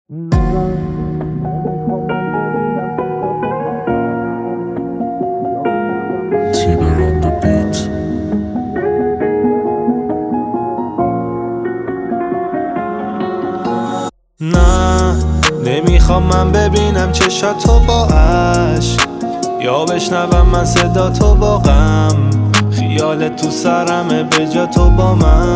نه نمیخوام من ببینم چشاتو با عشق، یا بشنوم من صدا تو با غم. خیالت تو سرمه به جا تو با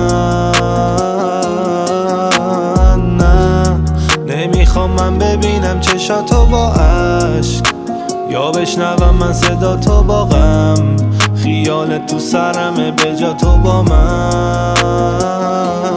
من. نه نمیخوام من ببینم چشاتو با عشق، یا بشنوم من صدا تو با غم. خیالت تو سرمه به جا تو با من.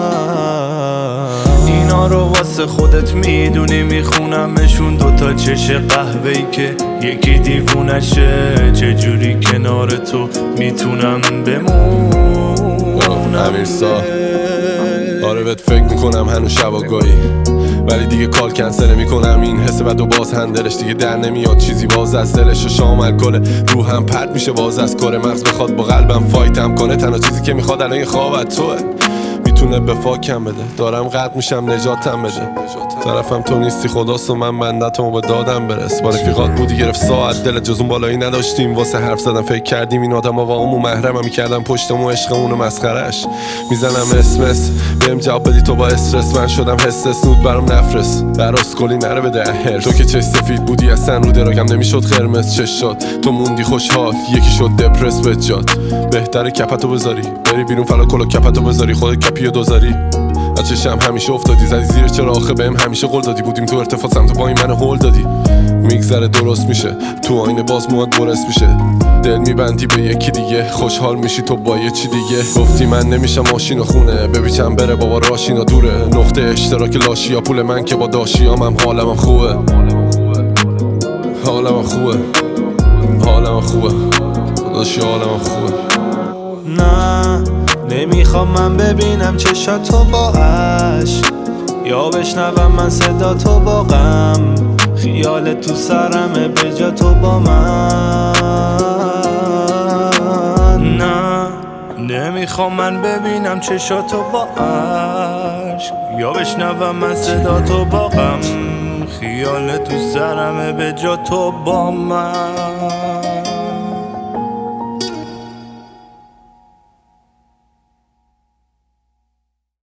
اینا رو واسه خودت میدونی میخونمشون، دوتا چش قهوه‌ای که یکی دیوونشه. چجوری کنار تو میتونم بمونم؟ امیرسا آره بهت فکر میکنم هنوز شباگاهی، ولی دیگه کال کنسل میکنم. این حس بعد و باز هندلش دیگه در نمیاد، چیزی باز از دلش و شام الکل روحم پرت میشه باز از کار مغز بخواد با قلبم فایتم کنه. تنها چیزی که میخواد الان این خوابت توه، میتونه به فاکم بده. دارم غرق میشم نجاتم بده، طرفم تو نیستی خداست و من بندتمو به دادم برس. با رفیقات بودی گرفت ساعت دلت جز اون بالایی نداشتیم. واسه حرف زدم فکر کردیم این آدم ها واقعا محرمم، میکردم پشتمو عشقمون و مسخرش. میزنم اسمس بهم جواب بدی تو با استرس، من شدم حس سود برام نفرس. براس کلی نره به ده تو که چش سفید بودی اصلا رو دراگم نمیشد قرمز چش شد. تو موندی خوشحال یکی شد دپرس به جات. بهتره کپتو بذاری بری بیرون فلا کلو کپتو بذاری خودت کپیو دوزاری. از چشم همیشه افتادی زدی زیر چرا آخه بهم همیشه قول دادی. بودیم تو ارتفاع سمت پایین منو هول دادی. میگذره درست میشه تو آینه باز موات برس میشه. دل میبندی به یکی دیگه خوشحال میشی تو با یه چی دیگه. گفتی من نمیشم ماشین و خونه ببیچم بره بابا راشینا دوره. نقطه اشتراک لاشی یا پول من که با داشیامم حالم خوبه. حالم خوبه حالم خوبه داشی حالم خوبه. نه نمیخوام من ببینم چشاتو با عشق، یا بشنوم من صدا تو با غم. خیالت تو سرمه به جا تو با من. نه نمیخوام من ببینم چشاتو با عشق، یا بشنوم من صدا تو با غم. خیالت تو سرمه به جا تو با من.